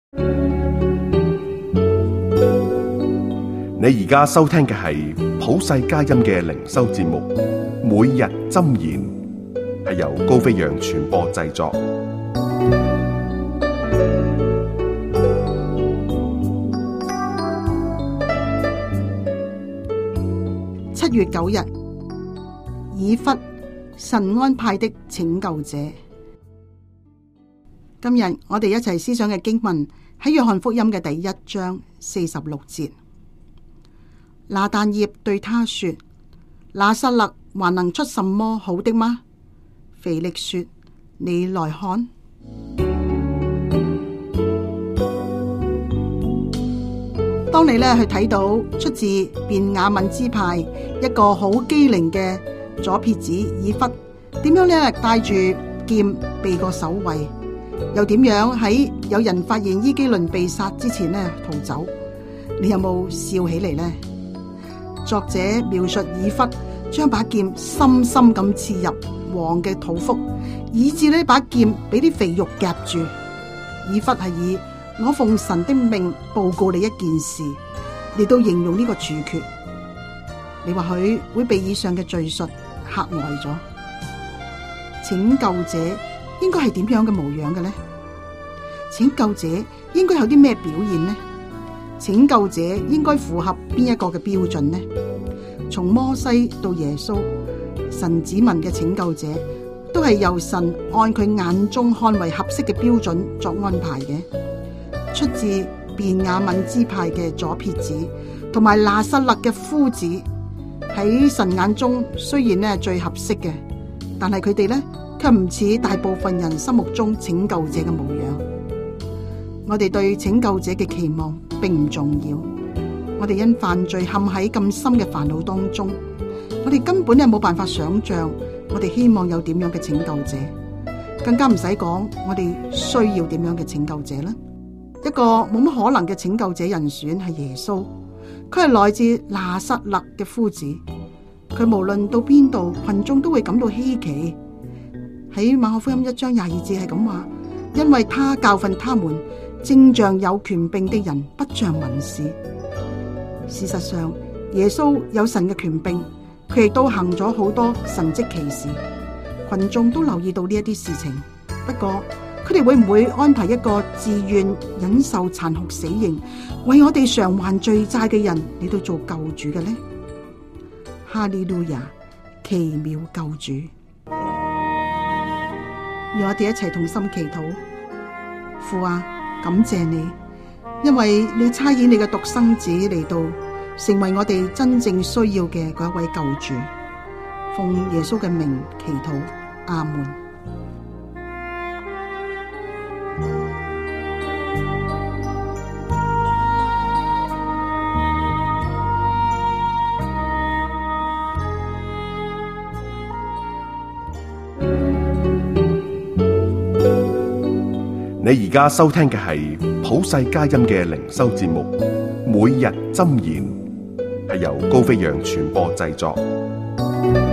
你而家收聽嘅係普世佳音嘅靈修節目，每日箴言，係由高飛揚傳播製作。 7月9日，以弗，神安派的拯救者。今日我哋一齊思想嘅經文喺約翰福音嘅第1章46節。拿但業對他說：拿撒勒還能出什麼好的嗎？腓力說：你來看。當你去睇到出自便雅憫支派一個好機靈嘅左撇子以弗，點樣帶住劍避過守衛，又點樣喺有人發現伊基倫被殺之前逃走，你有冇笑起嚟呢？作者描述以弗將把劍深深咁刺入王嘅肚腹，以致呢把劍俾啲肥肉夾住。以弗係以我奉神的命報告你一件事嚟到形容呢個處決。你或許會被以上嘅敘述嚇呆咗。拯救者應該係點樣嘅模樣嘅呢？拯救者應該有啲咩表現呢？拯救者應該符合邊一個嘅標準呢？從摩西到耶穌，神子民嘅拯救者都係由神按佢眼中看為合適嘅標準作安排嘅。出自便雅憫支派嘅左撇子同埋拿撒勒嘅夫子，喺神眼中雖然係最合適嘅，但係佢哋卻唔似大部分人心目中拯救者嘅模樣。我哋對拯救者嘅期望並唔重要，我哋因犯罪陷喺咁深嘅煩惱當中，我哋根本冇辦法想象我哋希望有點樣嘅拯救者，更加唔使講我哋需要點樣嘅拯救者啦。一個冇乜可能嘅拯救者人選係耶穌，佢係來自拿撒勒嘅夫子，佢無論到邊度，群眾都會感到稀奇。喺馬可福音1章22節係咁話，因為他教訓他們，正像有權柄的人，不像文士。事實上，耶穌有神嘅權柄，佢亦都行咗好多神蹟奇事，群眾都留意到呢一啲事情。不過佢哋會唔會安排一個自願忍受殘酷死刑，為我哋償還罪債嘅人嚟到做救主嘅呢？哈利路亞，奇妙救主！讓我哋一齊同心祈禱。父啊，感謝你，因為你差遣你嘅獨生子嚟到，成為我哋真正需要嘅嗰一位救主。奉耶穌嘅名祈禱，阿門。 你而家收聽嘅係普世佳音嘅靈修節目，每日箴言，係由高飛揚傳播製作。